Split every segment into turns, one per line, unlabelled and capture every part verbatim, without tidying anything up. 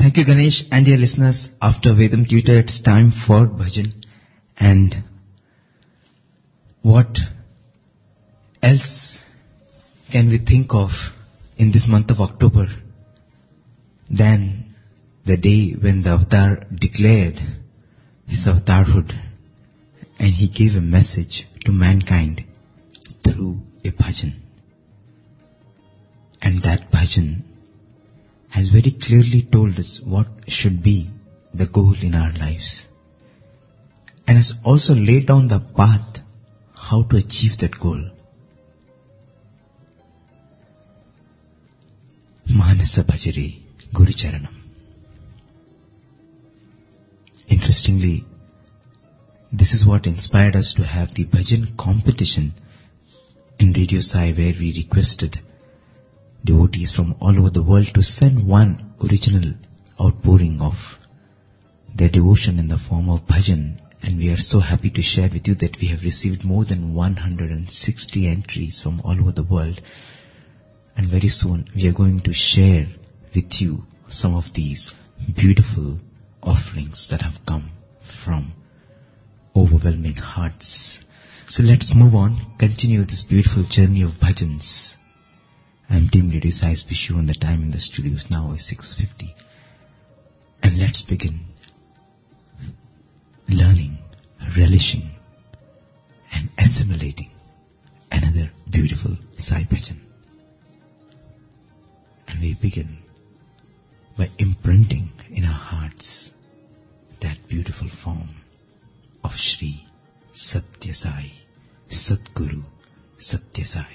Thank you, Ganesh. And dear listeners, after Vedam Tutor, it's time for bhajan. And what else can we think of in this month of October than the day when the Avatar declared his avatarhood and he gave a message to mankind through a bhajan. And that bhajan has very clearly told us what should be the goal in our lives, and has also laid down the path how to achieve that goal. Manasa Bhajare Guru Charanam. Interestingly, this is what inspired us to have the bhajan competition in Radio Sai, where we requested devotees from all over the world to send one original outpouring of their devotion in the form of bhajan. And we are so happy to share with you that we have received more than one hundred sixty entries from all over the world. And very soon we are going to share with you some of these beautiful offerings that have come from overwhelming hearts. So let's move on, continue this beautiful journey of bhajans. I'm Team Radio Sai's Bishu, and the time in the studios now is six fifty. And let's begin learning, relishing and assimilating another beautiful Sai bhajan. And we begin by imprinting in our hearts that beautiful form of Shri Satya Sai, Satguru Satya Sai.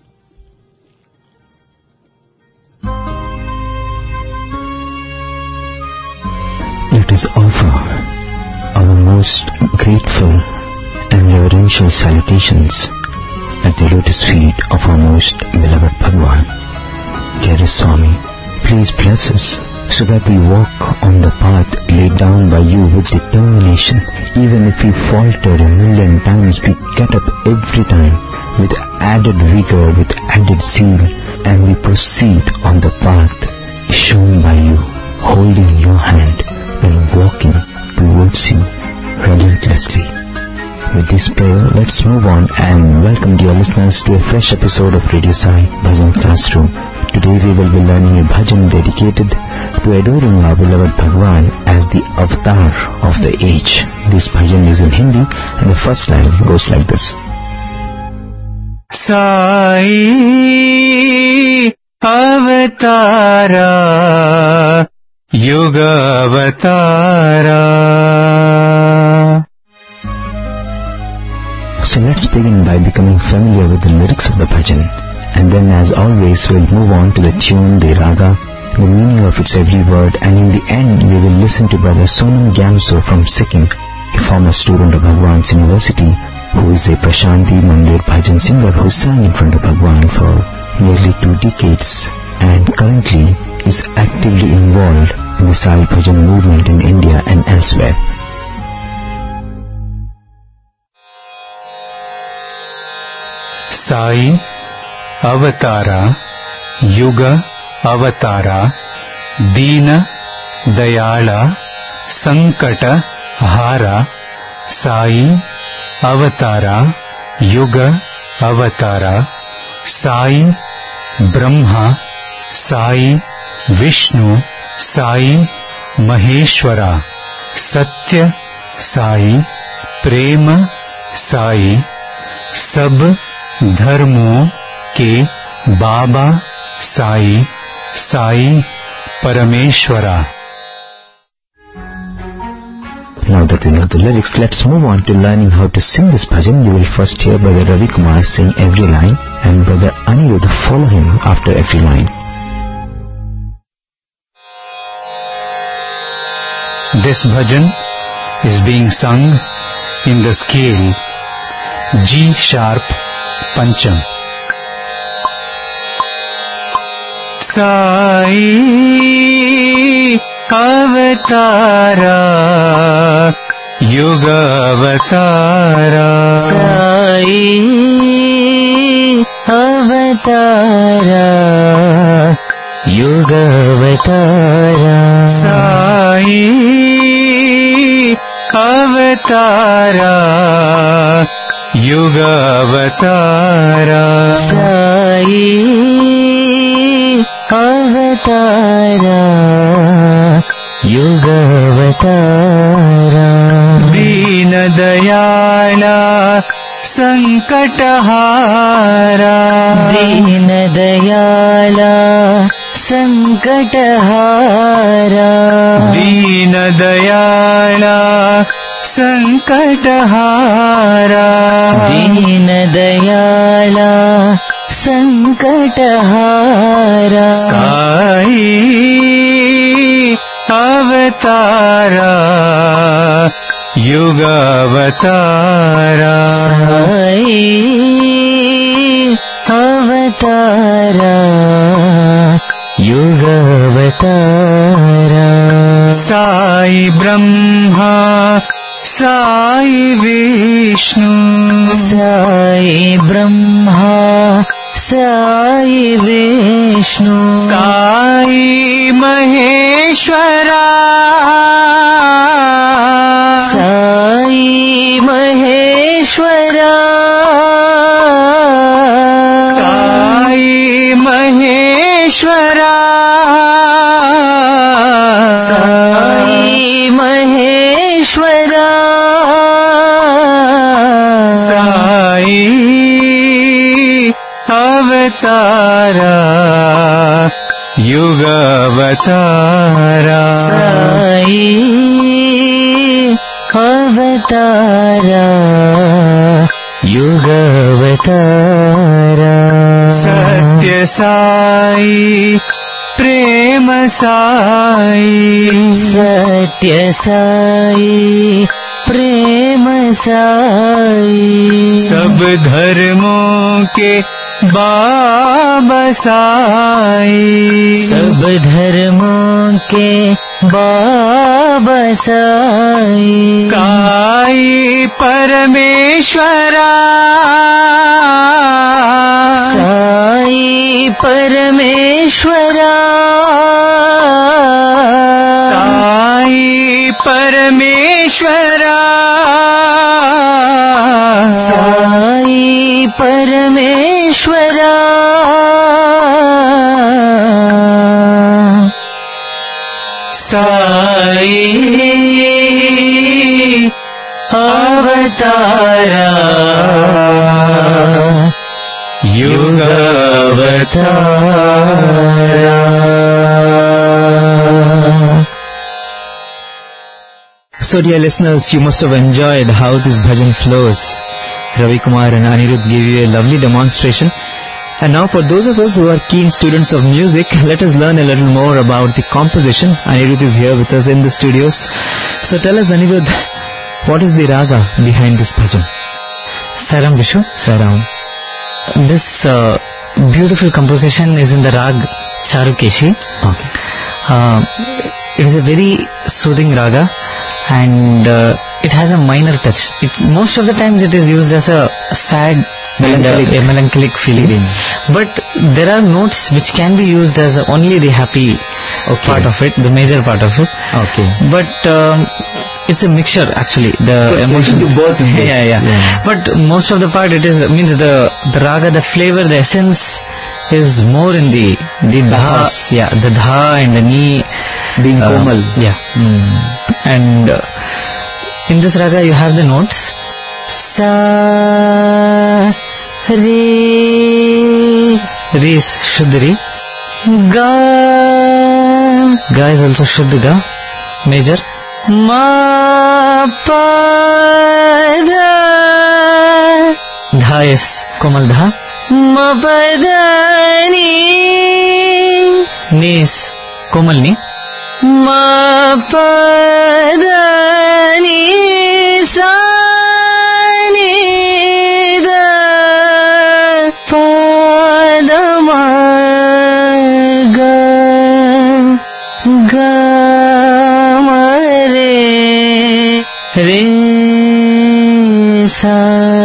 Let us offer our most grateful and reverential salutations at the lotus feet of our most beloved Bhagwan. Dearest Swami, please bless us so that we walk on the path laid down by you with determination. Even if we falter a million times, we get up every time with added vigor, with added zeal, and we proceed on the path shown by you, holding your hand and walking towards you relentlessly. With this prayer, let's move on and welcome dear listeners to a fresh episode of Radio Sai Bhajan Classroom. Today we will be learning a bhajan dedicated to adoring our beloved Bhagwan as the avatar of the age. This bhajan is in Hindi and the first line goes like this. Sai Avatara Yuga Avatara. So let's begin by becoming familiar with the lyrics of the bhajan, and then as always we'll move on to the tune, the raga, the meaning of its every word, and in the end we will listen to Brother Sonam Gyamso from Sikkim, a former student of Bhagwan's University, who is a Prashanti Mandir bhajan singer who sang in front of Bhagwan for nearly two decades and currently is actively involved in the Sai Bhajan movement in India and elsewhere. Sai Avatara Yuga Avatara Deena Dayala Sankata Hara. Sai Avatara Yuga Avatara. Sai Brahma, Sai Vishnu, Sai Maheshwara. Satya Sai, Prema Sai, Sab Dharmo ke Baba Sai, Sai Parameshwara. Now that we know the lyrics, let's move on to learning how to sing this bhajan. You will first hear Brother Ravi Kumar sing every line and Brother Anirudh follow him after every line. This bhajan is being sung in the scale G sharp Pancham. Sai Avatara Yuga Avatara. Sai Avatara Yuga Avatara.
అవతారా యుగావతారా
Sai అవతారా యుగావతారా
దీన దయాళ సంకటహారా
దీన దయాళ సంకటహారా
దీన దయాళ సంకటహారా
దీన దయాళ సంకటహారా
సాయి అవతారా యుగావతారా
సాయి అవతారా యుగావతారా
సాయి బ్రహ్మ సాయి విష్ణు
సాయి బ్రహ్మ సాయి విష్ణు
సాయి మహేశ్వరా
సాయి మహేశ్వరా
సాయి మహేశ్వరా
సాయి మహేశ్వరా
సాయి అవతారా యుగావతారా
సాయి అవతారా యుగావతారా
సత్య సాయి ప్రేమ సాయి
సత్య సాయి ప్రేమ సాయి
सब धर्मों के बाबा साई
सब धर्मों के बाबा साई
साई परमेश्वरा
साई परमेश्वरा
साई परमेश्वरा
साई परमेश्वरा
Sai अवतारा युगावतारा.
So dear listeners, you must have enjoyed how this bhajan flows. Ravi Kumar and Anirudh gave you a lovely demonstration. And now for those of us who are keen students of music, let us learn a little more about the composition. Anirudh is here with us in the studios. So tell us, Anirudh, what is the raga behind this bhajan?
Saram Vishu.
Saram.
This uh, beautiful composition is in the rag Charukeshi.
Okay.
Uh, it is a very soothing raga, and uh, it has a minor touch. It, most of the times it is used as a sad melancholic, and, uh, a melancholic feeling.
feeling.
But there are notes which can be used as only the happy
Okay.
part of it, the major part of it.
Okay.
But um, it's a mixture actually. The
So you
emotion.
do both in this.
yeah, yeah,
Yeah.
But most of the part it is means the the raga, the flavor, the essence is more in the the dha,
Bahas.
yeah, the dha and the ni
Being
uh,
komal.
yeah.
Mm.
And uh, in this raga you have the notes sa re re is shuddh re, ga ga is also shuddh ga, major, ma pa dha dha is komal dha, ma pa dha ni ni is komal ni, ma pa dha ni sa ni da pa da ma ga ga ma re re sa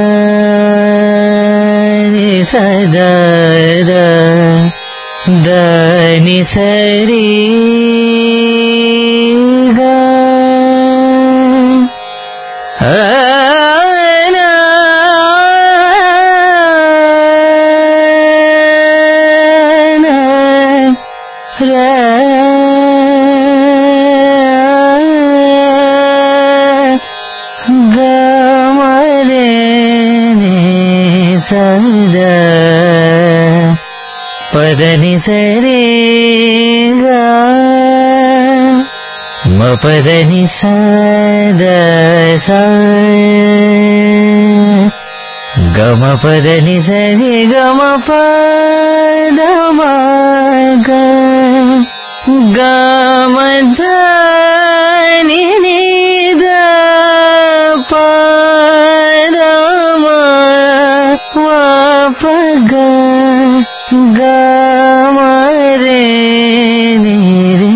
re sa da da da ni sa re ga.
పదని సరిగా మపదని సద గమ పదని సరి గమ పదమగ గమధని నిద పదమ వపగ గమరే నిరే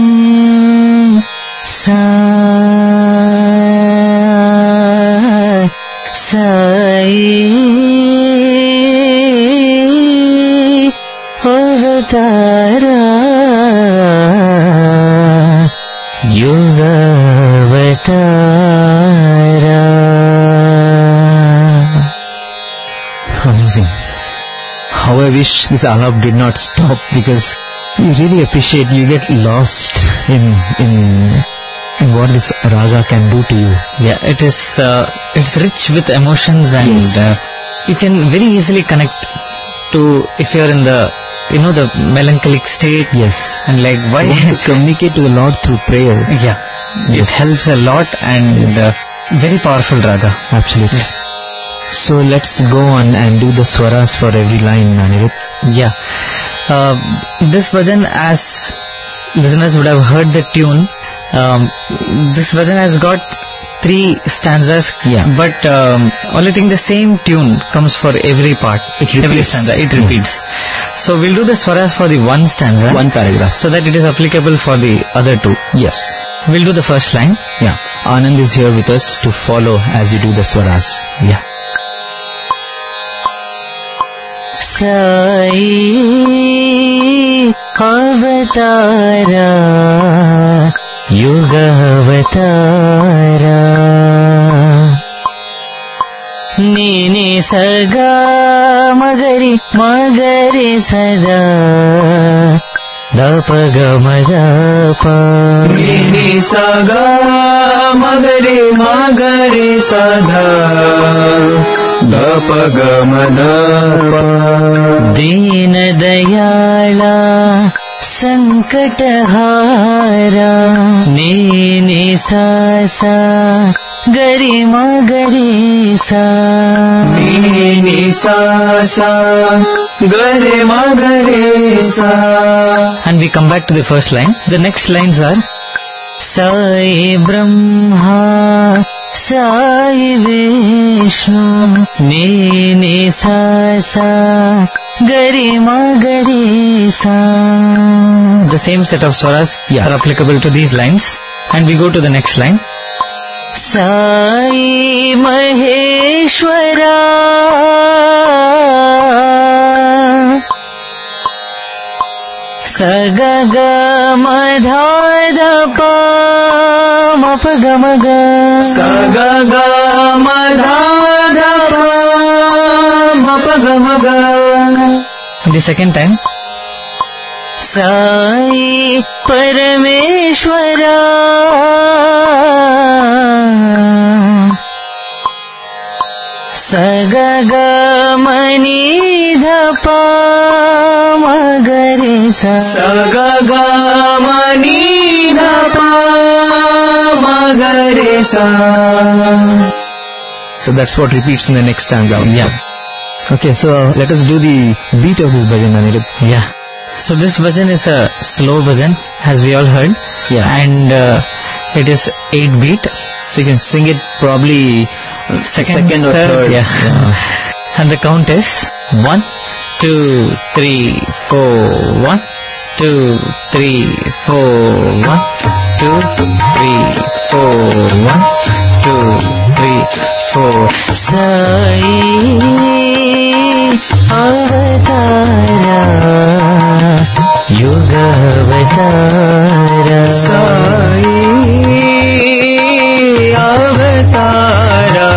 సా Sai అవతారా యుగవతారా.
Amazing. How I wish this alap did not stop, because you really appreciate, you get lost in in in what this raga can do to you.
Yeah, it is uh, it's rich with emotions, and
Yes.
uh, you can very easily connect to, if you are in the, you know, the melancholic state.
Yes.
And like, why?
You want to communicate to the Lord through prayer.
Yeah,
Yes.
it helps a lot, and
Yes.
uh, very powerful raga.
Absolutely. So let's go on and do the swaras for every line, Anirudh.
Yeah. Uh, this bhajan, as listeners would have heard the tune, um, this bhajan has got three stanzas.
Yeah.
But um, only thing, the same tune comes for every part.
It repeats.
Every stanza. It
Yeah.
repeats. So we'll do the swaras for the one stanza.
One paragraph.
So that it is applicable for the other two.
Yes.
We'll do the first line.
Yeah. Anand is here with us to follow as you do the swaras.
Yeah.
Sai अवतारा युग अवतारा नीने सगा मगरी मगरी सदा दप गमदप
नी सगा मगरे मगरे सदा दप गमदप
दीन दयाला संकटहारा नीने सासा गरी मगरी सा
नी सा सा गरे मगरे सा. And we come back to the first line. The next lines are
Sai Brahma Sai Vishnu नीने सासा गरी मगरी सा.
the same set of swaras
Yeah.
are applicable to these lines. And we go to the next line.
Sai Maheshwara सग ग मधा द प म प ग म ग
सा गा गा मा धा धा पा मा पा गा मा गा. The second time.
साई परमेश्वरा सग ग मनी ध प म ग रे सा
सा गा गा मा नी धा पा मा गा रे सा.
So that's what repeats in the next stanza also.
Yeah.
Okay, so let us do the beat of this bhajan, Anirudh.
Yeah. So this bhajan is a slow bhajan, as we all heard.
Yeah.
And uh, it is eight beat.
So you can sing it probably
Second,
second or
third,
third.
yeah. And the count is one, two, three, four, one, two, three, four, one, two, three, four, one, two, three, four.
Sai अवतारा युग अवतारा
Sai अवतारा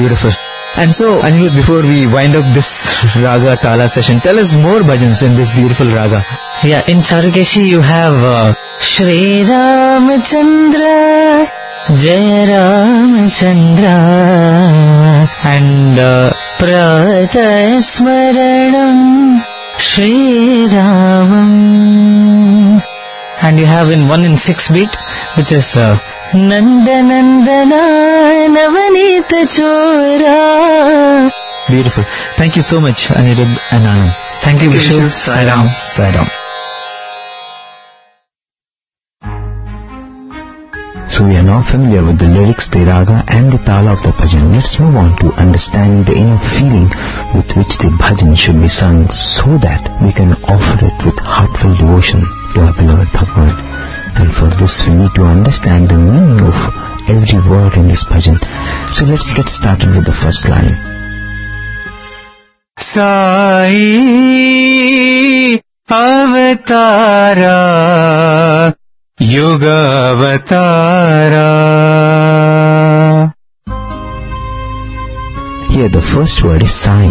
Beautiful. And so, Anirudh, before we wind up this Raga Tala session, tell us more bhajans in this beautiful Raga.
Yeah, in Charukeshi you have uh, Shri Ramachandra, Jaya Ramachandra, and uh, Prataya Smaranam Shri Ramam. And you have in one in six beat, which is uh, Nanda Nandana Navanita Chora.
Beautiful. Thank you so much, Anirudh and Anand.
Thank you, Vishu.
Sai Ram. Sai Ram. So we are now familiar with the lyrics, the raga and the tala of the bhajan. Let's move on to understanding the inner feeling with which the bhajan should be sung, so that we can offer it with heartfelt devotion to our beloved Bhagwan. And for this we need to understand the meaning of every word in this bhajan. So let's get started with the first line. Sai Avatara Yoga Avatara. Here the first word is Sai.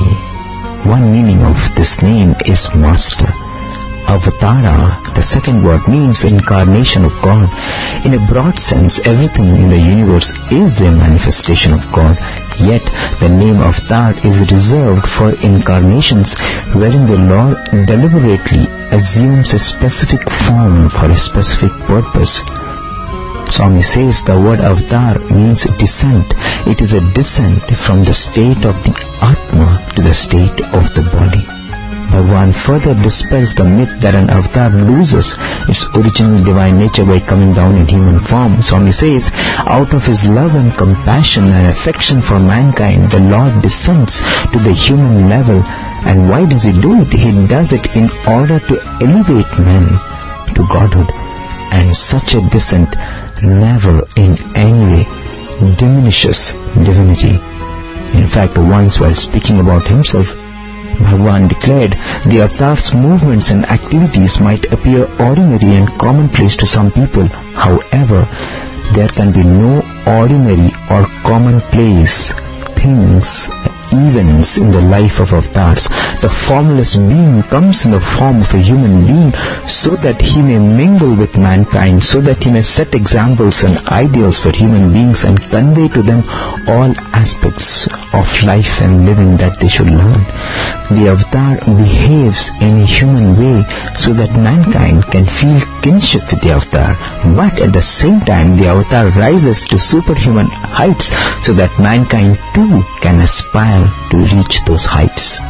One meaning of this name is Master. Avatara, the second word, means incarnation of God. In a broad sense, everything in the universe is a manifestation of God. Yet, the name Avatar is reserved for incarnations wherein the Lord deliberately assumes a specific form for a specific purpose. Swami says the word Avatar means descent. It is a descent from the state of the Atma to the state of the body. Bhagwan further dispels the myth that an avatar loses its original divine nature by coming down in human form. Swami says, out of his love and compassion and affection for mankind, the Lord descends to the human level. And why does he do it? He does it in order to elevate men to Godhood. And such a descent never in any way diminishes divinity. In fact, once while speaking about himself, Bhagwan declared the avatar's movements and activities might appear ordinary and commonplace to some people. However, there can be no ordinary or commonplace things, events in the life of avatars. The formless being comes in the form of a human being so that he may mingle with mankind, so that he may set examples and ideals for human beings and convey to them all aspects of life and living that they should learn. The avatar behaves in a human way so that mankind can feel kinship with the avatar, but at the same time the avatar rises to superhuman heights so that mankind too can aspire to reach those heights.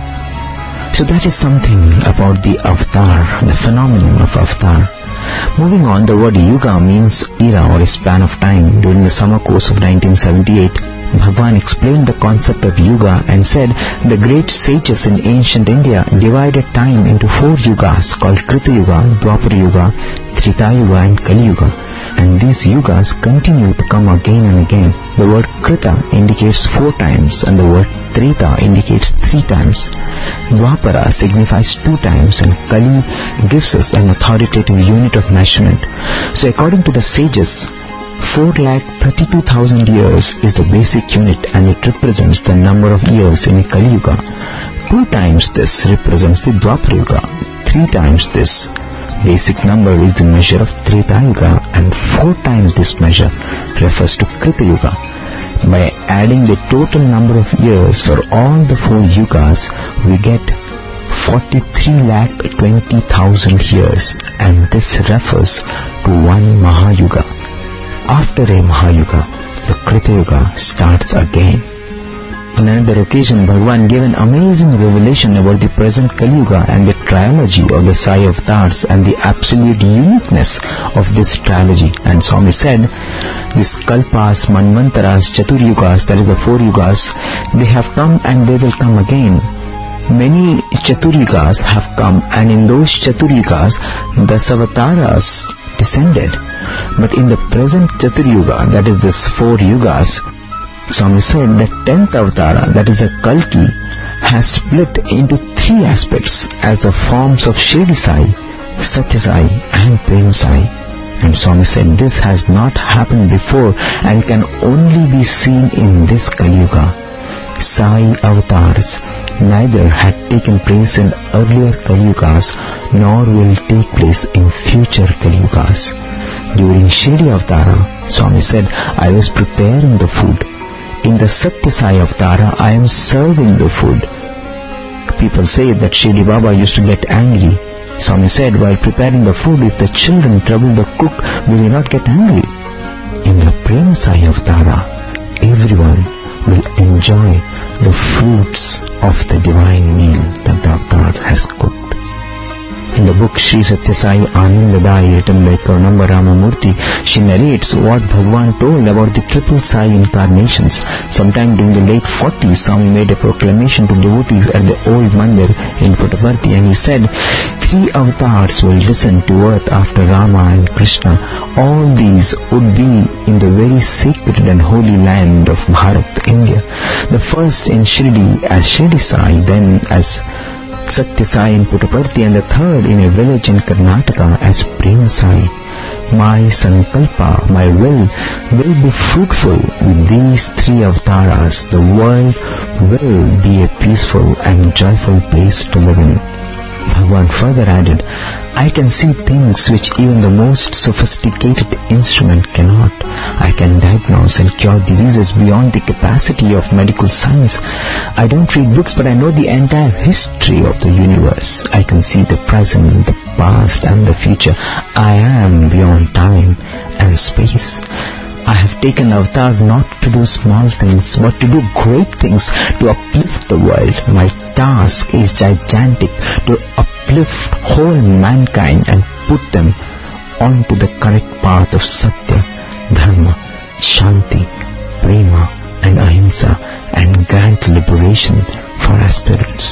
So that is something about the avatar, the phenomenon of avatar. Moving on, the word Yuga means era or a span of time. During the summer course of nineteen seventy-eight, Bhagwan explained the concept of Yuga and said the great sages in ancient India divided time into four yugas called Krita Yuga, Dwapara Yuga, Treta Yuga and Kali Yuga. And these yugas continue to come again and again. The word Krita indicates four times and the word Treta indicates three times. Dwapara signifies two times and Kali gives us an authoritative unit of measurement. So according to the sages, four lakh thirty-two thousand years is the basic unit and it represents the number of years in a Kali Yuga. Two times this represents the Dwapara Yuga. Three times this basic number is the measure of Treta Yuga, and four times this measure refers to Krita Yuga. By adding the total number of years for all the four yugas, we get forty-three lakh twenty thousand years, and this refers to one Mahayuga. After a Mahayuga, the Krita Yuga starts again. On another occasion, Bhagwan gave an amazing revelation about the present Kali Yuga and the trilogy of the Sai avatars and the absolute uniqueness of this trilogy. And Swami said, these Kalpas, Manvantaras, Chaturyugas, that is the four yugas, they have come and they will come again. Many Chaturyugas have come, and in those Chaturyugas, the Savataras descended. But in the present Chaturyuga, that is this four yugas, Swami said that tenth avatara, that is the Kalki, has split into three aspects as the forms of Shirdi Sai, Satya Sai and Prem Sai. And Swami said this has not happened before and can only be seen in this Kali Yuga. Sai avatars neither had taken place in earlier Kali-yugas nor will take place in future Kali-yugas. During Shirdi Avatara, Swami said, I was preparing the food. In the Satya Sai Avatara, I am serving the food. People say that Shirdi Baba used to get angry. Swami said, while preparing the food, if the children trouble the cook, will he not get angry? In the Prema Sai Avatara, everyone will enjoy the fruits of the divine meal that the avatar has cooked. In the book Sri Satya Sai Anandadai, written by Karunamba Ramamurthy, she narrates what Bhagwan told about the triple Sai incarnations. Sometime during the late forties, Swami made a proclamation to devotees at the old mandir in Puttaparthi, and he said, three avatars will descend to earth after Rama and Krishna. All these would be in the very sacred and holy land of Bharat, India. The first in Shirdi as Shirdi Sai, then as Satya Sai in Puttaparthi, and the third in a village in Karnataka as Prema Sai. My sankalpa, my will, will be fruitful with these three avataras. The world will be a peaceful and joyful place to live in. Bhagwan further added, I can see things which even the most sophisticated instrument cannot. I can diagnose and cure diseases beyond the capacity of medical science. I don't read books, but I know the entire history of the universe. I can see the present, the past, and the future. I am beyond time and space. I have taken avatar not to do small things, but to do great things, to uplift the world. My task is gigantic, to uplift whole mankind and put them onto the correct path of Satya, Dharma, Shanti, Prema and Ahimsa, and grant liberation for aspirants.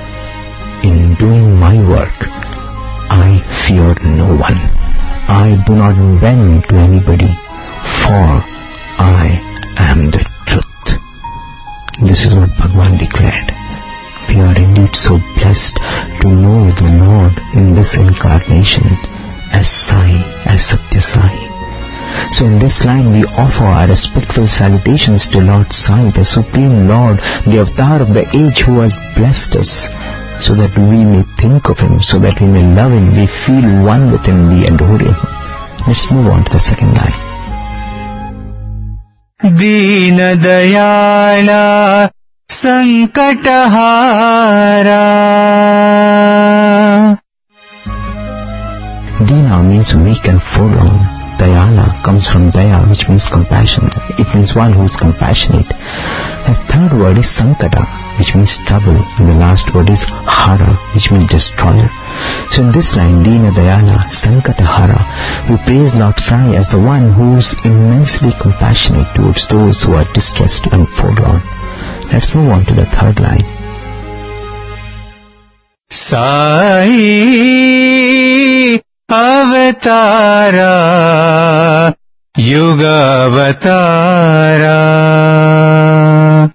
In doing my work, I fear no one. I do not bend to anybody, for I am the truth. This is what Bhagwan declared. We are indeed so blessed to know the Lord in this incarnation as Sai, as Satya Sai. So in this line we offer our respectful salutations to Lord Sai, the Supreme Lord, the avatar of the age who has blessed us, so that we may think of Him, so that we may love Him, we feel one with Him, we adore Him. Let's move on to the second line.
Deen Dayala संकटहारा.
Dina means weak and forlorn. Dayala comes from Daya, which means compassion. It means one who is compassionate. The third word is Sankata, which means trouble. And the last word is Hara, which means destroyer. So in this line, Dina Dayala Sankata Hara, we praise Lord Sai as the one who is immensely compassionate towards those who are distressed and forlorn. Let's move on to the third line.
Sai Avatara Yuga Avatara.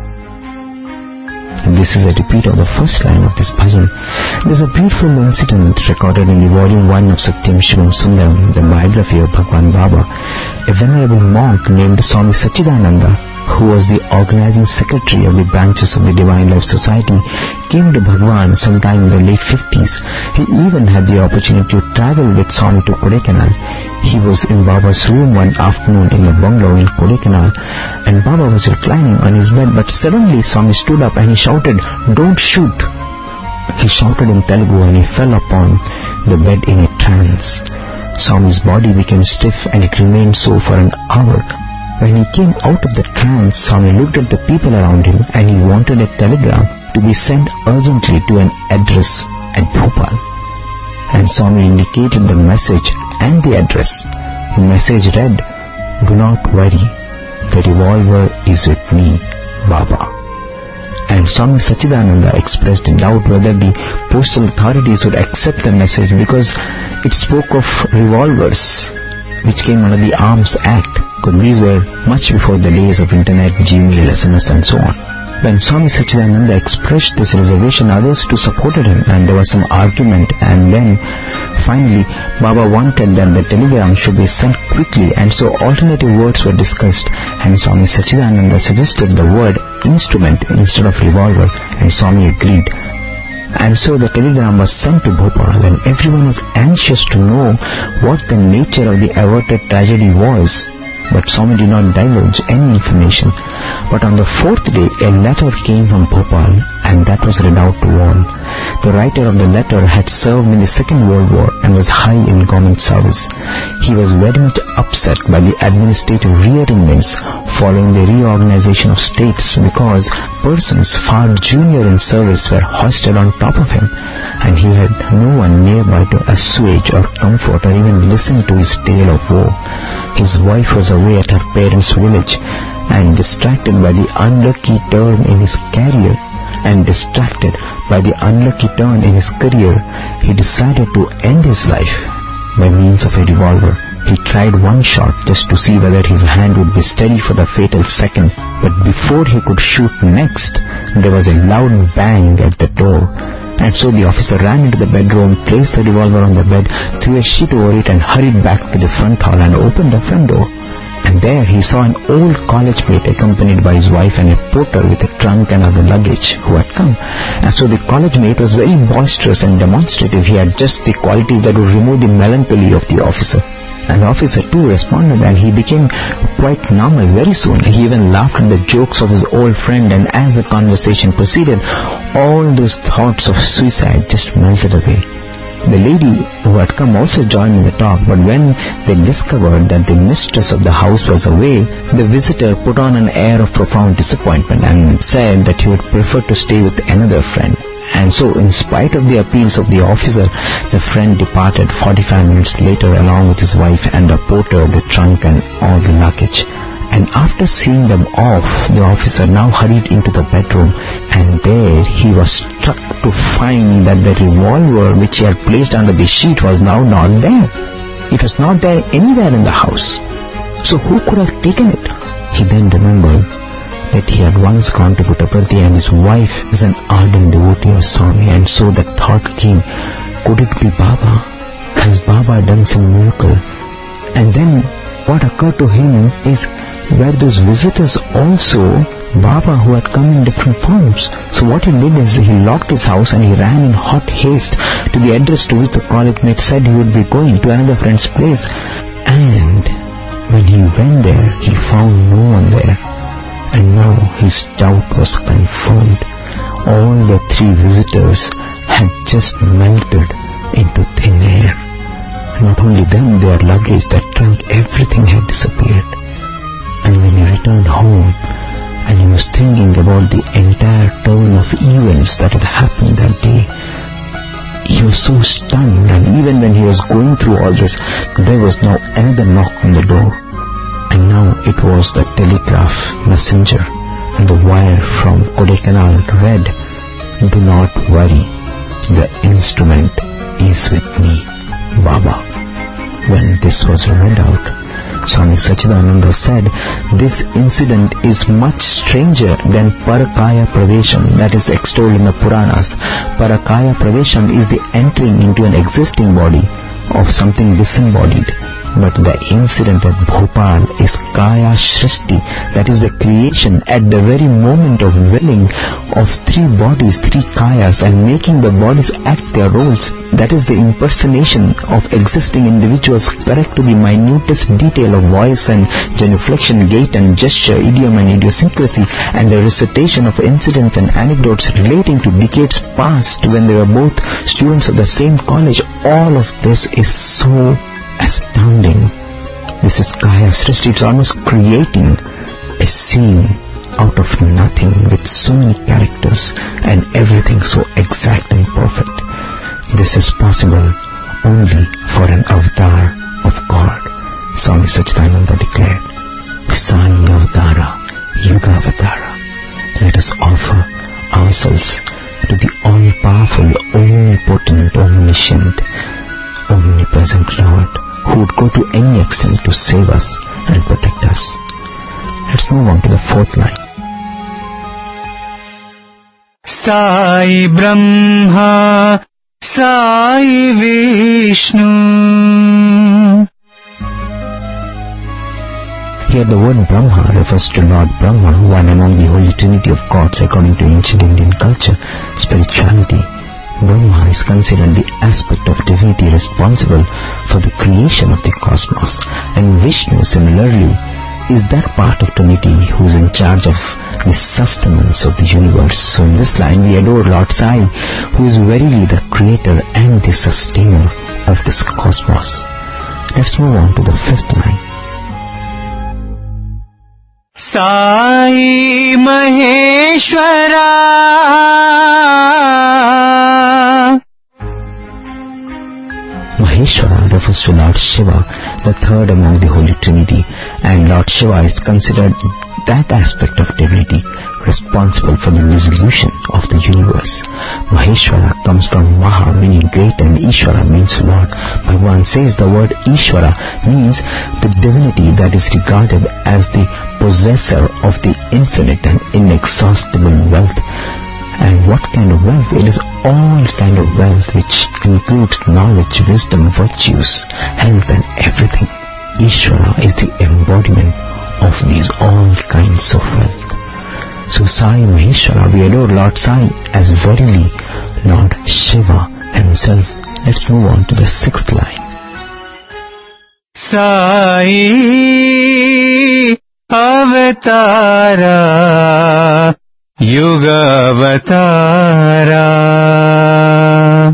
This is a repeat of the first line of this bhajan. There is a beautiful incident recorded in the volume one of Satyam Shivam Sundaram, the biography of Bhagwan Baba. A venerable monk named Swami Sachidananda, who was the organizing secretary of the branches of the Divine Life Society, came to Bhagwan sometime in the late fifties. He even had the opportunity to travel with Swami to Kodaikanal. He was in Baba's room one afternoon in the bungalow in Kodaikanal, and Baba was reclining on his bed, but suddenly Swami stood up and he shouted, "Don't shoot!" He shouted in Telugu and he fell upon the bed in a trance. Swami's body became stiff and it remained so for an hour. When he came out of the trance, Swami looked at the people around him and he wanted a telegram to be sent urgently to an address at Bhopal. And Swami indicated the message and the address. The message read, "Do not worry, the revolver is with me, Baba." And Swami Sachidananda expressed a doubt whether the postal authorities would accept the message because it spoke of revolvers, which came under the Arms Act, because these were much before the days of internet, Gmail, S M S and so on. When Swami Sachidananda expressed this reservation, others too supported him, and there was some argument, and then finally Baba wanted that the telegram should be sent quickly, and so alternative words were discussed, and Swami Sachidananda suggested the word instrument instead of revolver, and Swami agreed. And so the telegram was sent to Bhopal, and everyone was anxious to know what the nature of the averted tragedy was. But Swami did not divulge any information. But on the fourth day, a letter came from Bhopal, and that was read out to all. The writer of the letter had served in the Second World War and was high in government service. He was very much upset by the administrative rearrangements following the reorganization of states, because persons far junior in service were hoisted on top of him, and he had no one nearby to assuage or comfort or even listen to his tale of woe. His wife was away at her parents' village, and distracted by the unlucky turn in his career, and distracted by the unlucky turn in his career, he decided to end his life by means of a revolver. He tried one shot just to see whether his hand would be steady for the fatal second, but before he could shoot next, there was a loud bang at the door. And so the officer ran into the bedroom, placed the revolver on the bed, threw a sheet over it, and hurried back to the front hall and opened the front door. And there he saw an old college mate accompanied by his wife and a porter with a trunk and other luggage who had come. And so the college mate was very boisterous and demonstrative. He had just the qualities that would remove the melancholy of the officer. And the officer too responded, and he became quite normal very soon. He even laughed at the jokes of his old friend, and as the conversation proceeded, all those thoughts of suicide just melted away. The lady who had come also joined in the talk, but when they discovered that the mistress of the house was away, the visitor put on an air of profound disappointment and said that he would prefer to stay with another friend. And so, in spite of the appeals of the officer, the friend departed forty-five minutes later along with his wife and the porter, the trunk and all the luggage. And after seeing them off, the officer now hurried into the bedroom, and there he was struck to find that the revolver which he had placed under the sheet was now not there. It was not there anywhere in the house. So who could have taken it? He then remembered that he had once gone to Puttaparthi, and his wife is an ardent devotee of Swami, and so that thought came, could it be Baba? Has Baba done some miracle? And then what occurred to him is, were those visitors also Baba who had come in different forms? So what he did is he locked his house and he ran in hot haste to the address to which the college mate said he would be going, to another friend's place. And when he went there, he found no one there. And now his doubt was confirmed. All the three visitors had just melted into thin air. Not only them, their luggage, their trunk, everything had disappeared. And when he returned home, and he was thinking about the entire turn of events that had happened that day, he was so stunned. And even when he was going through all this, there was now another knock on the door. And now it was the telegraph messenger, and the wire from Kodaikanal read, "Do not worry, the instrument is with me, Baba." When this was read out, Swami Sachidananda said, this incident is much stranger than Parakaya Pravesham that is extolled in the Puranas. Parakaya Pravesham is the entering into an existing body of something disembodied. But the incident at Bhopal is Kaya Shrishti, that is the creation at the very moment of willing of three bodies, three Kayas, and making the bodies act their roles. That is the impersonation of existing individuals correct to the minutest detail of voice and genuflection, gait and gesture, idiom and idiosyncrasy, and the recitation of incidents and anecdotes relating to decades past when they were both students of the same college. All of this is so astounding. This is Kaya Srishti. It's almost creating a scene out of nothing with so many characters and everything so exact and perfect. This is possible only for an avatar of God, Swami Sachidananda declared. Sani Avatara, Yuga Avatara. Let us offer ourselves to the all-powerful, omnipotent, omniscient, omnipresent Lord, who would go to any extent to save us and protect us. Let's move on to the fourth line.
Sai Brahma Sai Vishnu.
Here the word Brahma refers to Lord Brahma, one among the holy trinity of gods according to ancient Indian culture, spirituality. Brahma is considered the aspect of divinity responsible for the creation of the cosmos, and Vishnu similarly is that part of Trinity who is in charge of the sustenance of the universe. So in this line we adore Lord Sai, who is verily the creator and the sustainer of this cosmos. Let's move on to the fifth line.
Sai Maheshwara.
Maheshwara refers to Lord Shiva, the third among the Holy Trinity, and Lord Shiva is considered that aspect of divinity responsible for the resolution of the universe. Maheshwara comes from Maha, meaning great, and Ishvara means Lord. Bhagavan says the word Ishvara means the divinity that is regarded as the possessor of the infinite and inexhaustible wealth. And what kind of wealth? It is all kind of wealth which includes knowledge, wisdom, virtues, health and everything. Ishvara is the embodiment of these all kinds of wealth. So Sai Maheshwara, we adore Lord Sai as verily Lord Shiva himself. Let's move on to the sixth line.
Sai Avatara Yuga Avatara.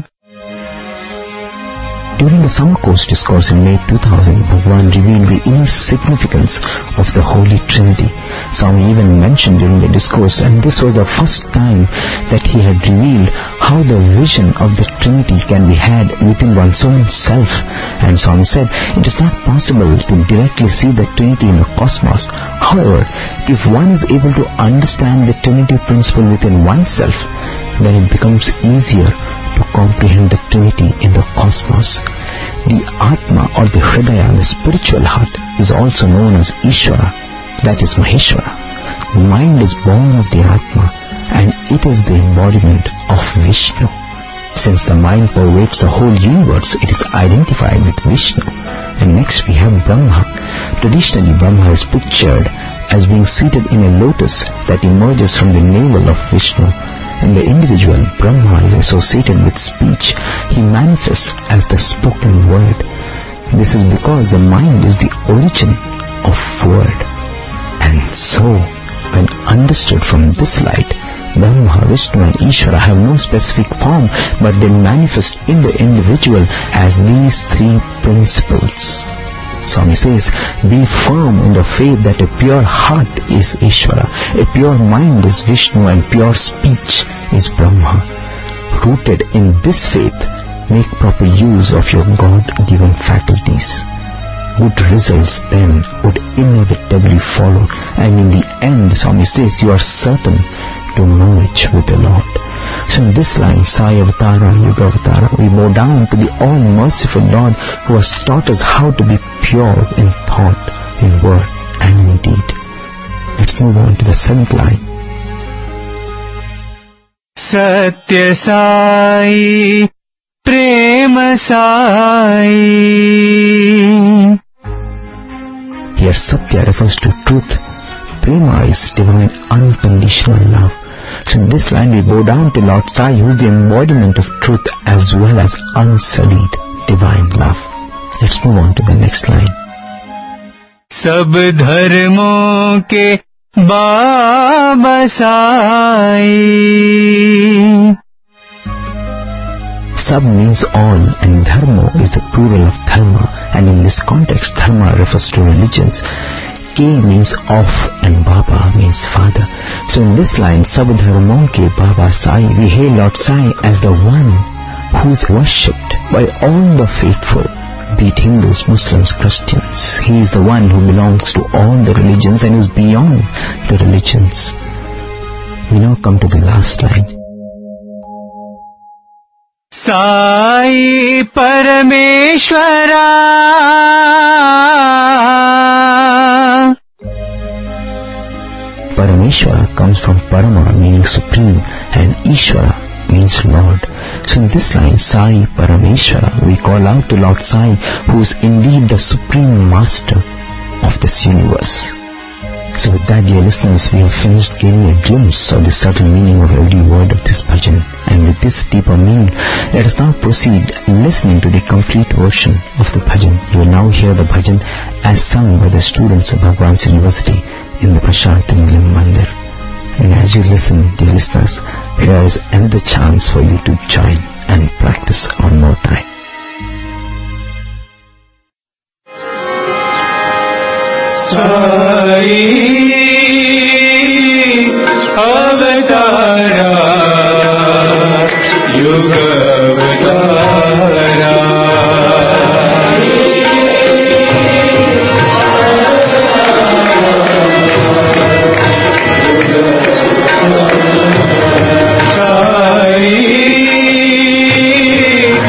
During the Summer Course Discourse in May two thousand, Bhagavan revealed the inner significance of the Holy Trinity. Swami even mentioned during the discourse, and this was the first time that he had revealed how the vision of the Trinity can be had within one's own self. And Swami said, it is not possible to directly see the Trinity in the cosmos. However, if one is able to understand the Trinity principle within oneself, then it becomes easier to comprehend the Trinity in the cosmos. The Atma or the Hridaya, the spiritual heart, is also known as Ishvara, that is Maheshwara. The mind is born of the Atma and it is the embodiment of Vishnu. Since the mind pervades the whole universe, it is identified with Vishnu. And next we have Brahma. Traditionally, Brahma is pictured as being seated in a lotus that emerges from the navel of Vishnu. In the individual, Brahma is associated with speech. He manifests as the spoken word. This is because the mind is the origin of word. And so, when understood from this light, Brahma, Vishnu and Ishvara have no specific form, but they manifest in the individual as these three principles. Swami says, be firm in the faith that a pure heart is Ishvara, a pure mind is Vishnu, and pure speech is Brahma. Rooted in this faith, make proper use of your God-given faculties. Good results then would inevitably follow, and in the end, Swami says, you are certain to merge with the Lord. So in this line, Sai Avatara, Yuga Avatara, we bow down to the all-merciful Lord who has taught us how to be pure in thought, in word and in deed. Let's move on to the seventh line.
Satya Sai Prema Sai.
Here Satya refers to truth. Prema is divine unconditional love. So in this line we bow down to Lord Sai, who is the embodiment of truth as well as unsullied divine love. Let's move on to the next line.
Sab dharmon ke Baba Sai.
Sab means all and dharma is the plural of dharma, and in this context dharma refers to religions. K means of and Baba means father. So in this line, Sab dharmon ke Baba Sai, we hail Lord Sai as the one who is worshipped by all the faithful, be it Hindus, Muslims, Christians. He is the one who belongs to all the religions and is beyond the religions. We now come to the last line.
Sai Parameshwara.
Parameshwara comes from Parama, meaning supreme, and Ishvara means Lord. So in this line, Sai Parameshwara, we call out to Lord Sai, who is indeed the supreme master of this universe. So with that, dear listeners, we have finished gaining a glimpse of the subtle meaning of every word of this bhajan. And with this deeper meaning, let us now proceed listening to the complete version of the bhajan. You will now hear the bhajan as sung by the students of Bhagwan's University in the Prashanti Nilayam Mandir. And as you listen, dear listeners, here is another chance for you to join and practice one more time.
Sai Avatara Yuga Avatara Sai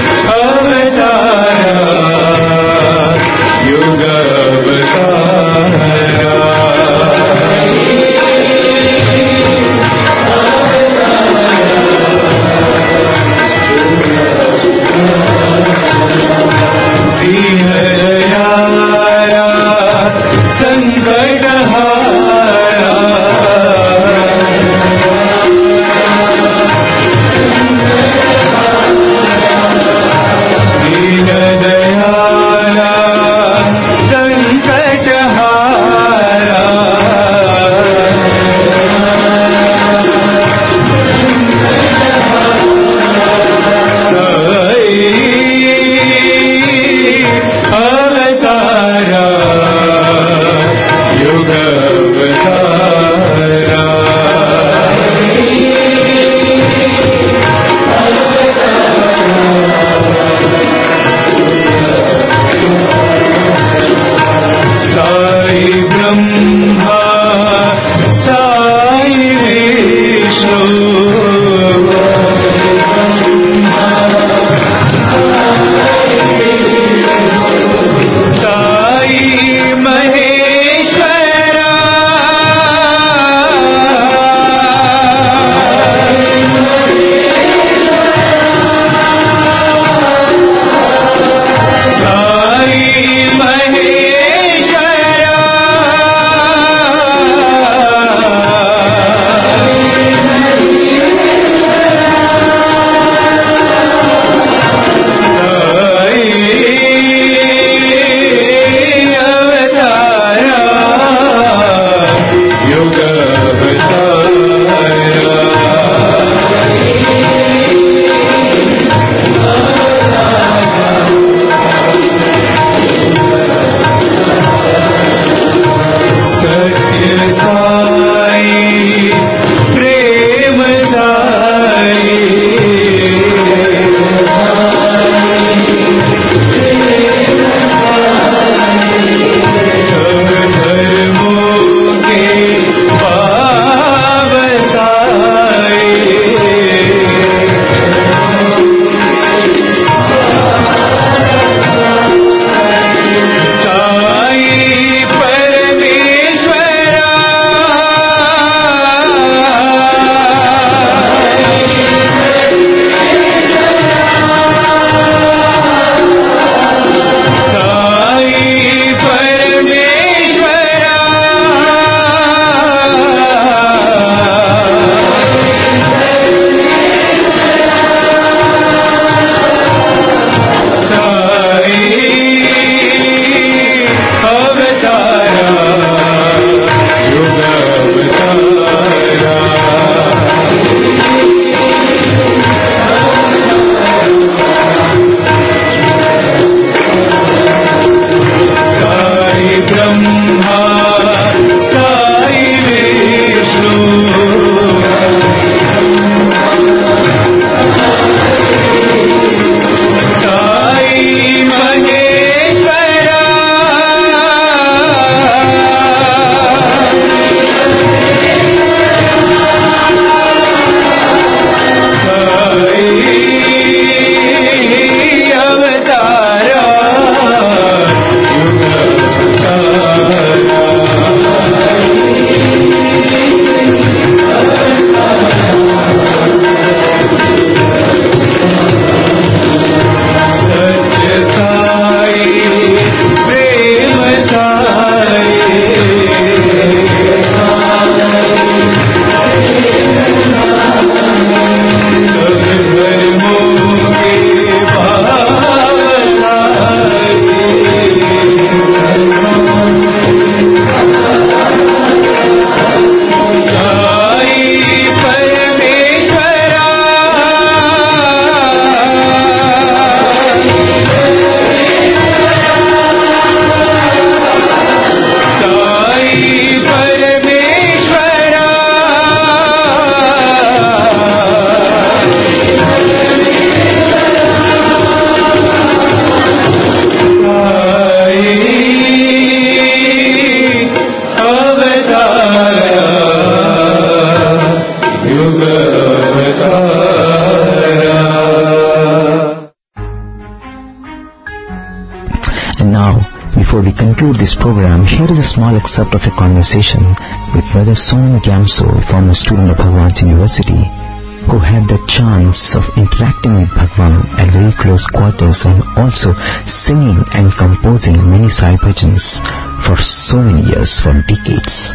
And now, before we conclude this program, here is a small excerpt of a conversation with Brother Somen Gyamso, a former student of Bhagwan's University, who had the chance of interacting with Bhagwan at very close quarters and also singing and composing many Sai bhajans for so many years, for decades.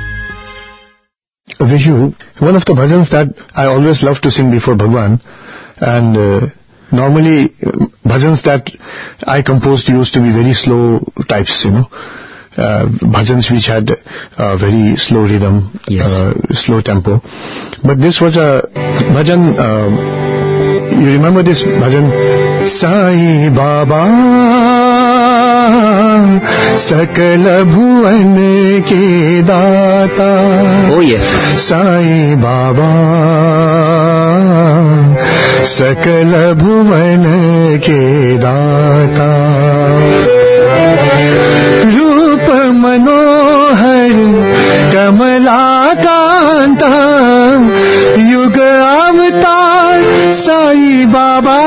Vishu, one of the bhajans that I always love to sing before Bhagwan, and uh, normally uh, bhajans that I composed used to be very slow types, you know, uh, bhajans which had uh, very slow rhythm,
yes.
uh, slow tempo. But this was a bhajan, uh, you remember this bhajan? Sai Baba Sakala Bhuvan ke Data.
Oh yes.
Sai Baba Sakala Bhuvan ke Data. Roop Manohar Kamalakanta Yuga Avatar Sai Baba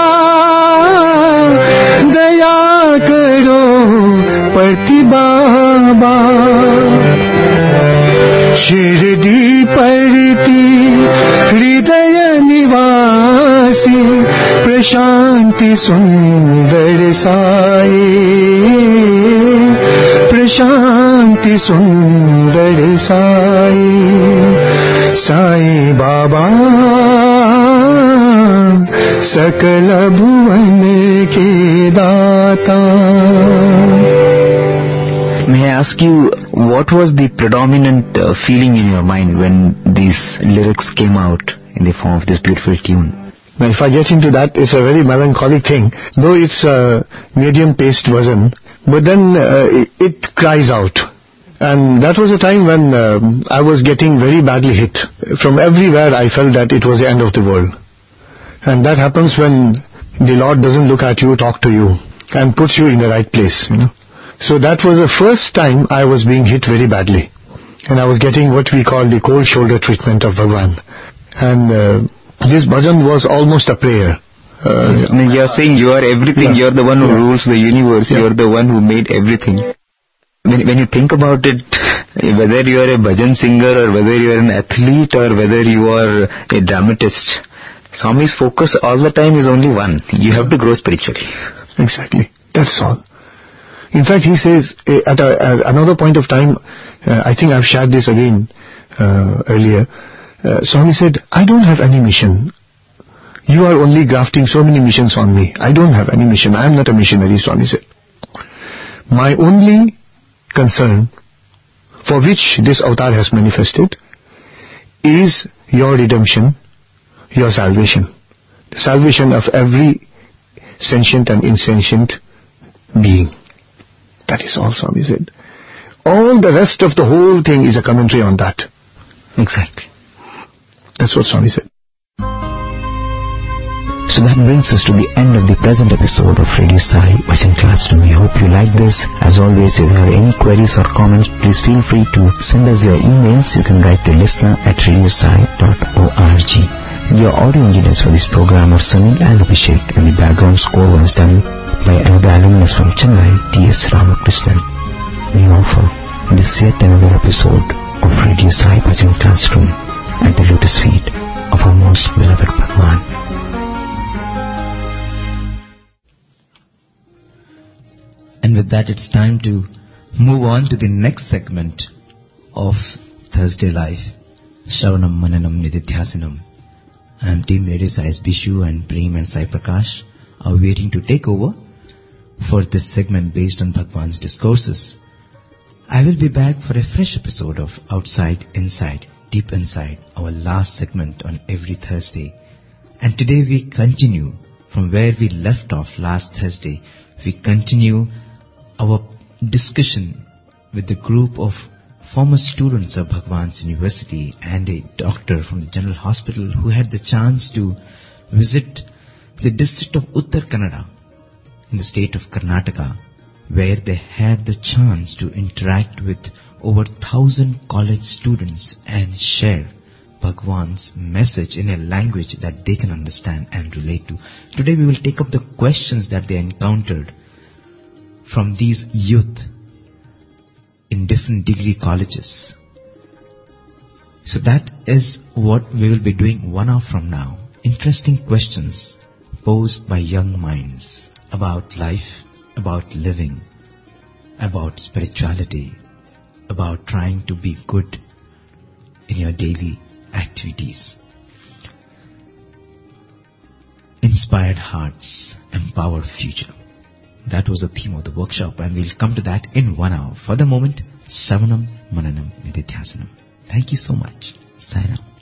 Daya Karo Parti Baba Shirdi Parti Hridaya Nivasi Prashanti Sundar Sai Prashanti Sundar Sai Sai Baba Sakala Bhuvan ke Data.
May I ask you, what was the predominant uh, feeling in your mind when these lyrics came out in the form of this beautiful tune?
Now, if I get into that, it's a very melancholic thing, though it's a medium-paced version, but then uh, it, it cries out. And that was a time when um, I was getting very badly hit. From everywhere I felt that it was the end of the world. And that happens when the Lord doesn't look at you, talk to you, and puts you in the right place, you know. So that was the first time I was being hit very badly. And I was getting what we call the cold shoulder treatment of Bhagwan. And uh, this bhajan was almost a prayer. Uh,
I mean, you're saying you are everything,
yeah.
You're the one who
yeah.
rules the universe,
yeah.
You're the one who made everything. When, when you think about it, whether you are a bhajan singer or whether you are an athlete or whether you are a dramatist, Swami's focus all the time is only one. You have to grow spiritually.
Exactly. That's all. In fact, he says, uh, at, a, at another point of time, uh, I think I've shared this again uh, earlier, uh, Swami said, I don't have any mission. You are only grafting so many missions on me. I don't have any mission. I am not a missionary, Swami said. My only concern, for which this avatar has manifested, is your redemption, your salvation. The salvation of every sentient and insentient being. That is all Swami said. All the rest of the whole thing is a commentary on that.
Exactly.
That's what Swami said.
So that brings us to the end of the present episode of Radio Sai Bhajan Classroom. We hope you like this. As always, if you have any queries or comments, please feel free to send us your emails. You can write to listener at radiosai dot org. Your audio engineers for this program are Sunil and Abhishek, and the background score was done by another alumnus from Chennai, T S Ramakrishnan. We offer this yet another episode of Radio Sai Bhajan Classroom at the lotus feet of our most beloved Bhagwan.
And with that, it's time to move on to the next segment of Thursday Live, Shravanam Mananam Nididhyasanam. I am Team Radio Sai's Bishu and Prem and Sai Prakash are waiting to take over for this segment based on Bhagwan's discourses. I will be back for a fresh episode of Outside, Inside, Deep Inside, our last segment on every Thursday. And today we continue from where we left off last Thursday. We continue our discussion with the group of former students of Bhagwan's University and a doctor from the General Hospital who had the chance to visit the district of Uttar Kannada in the state of Karnataka, where they had the chance to interact with over thousand college students and share Bhagwan's message in a language that they can understand and relate to. Today we will take up the questions that they encountered from these youth in different degree colleges. So that is what we will be doing one hour from now. Interesting questions posed by young minds about life, about living, about spirituality, about trying to be good in your daily activities. Inspired hearts, empowered future. That was the theme of the workshop, and we'll come to that in one hour. For the moment, Savanam Mananam Nididhyasanam. Thank you so much. Sign out.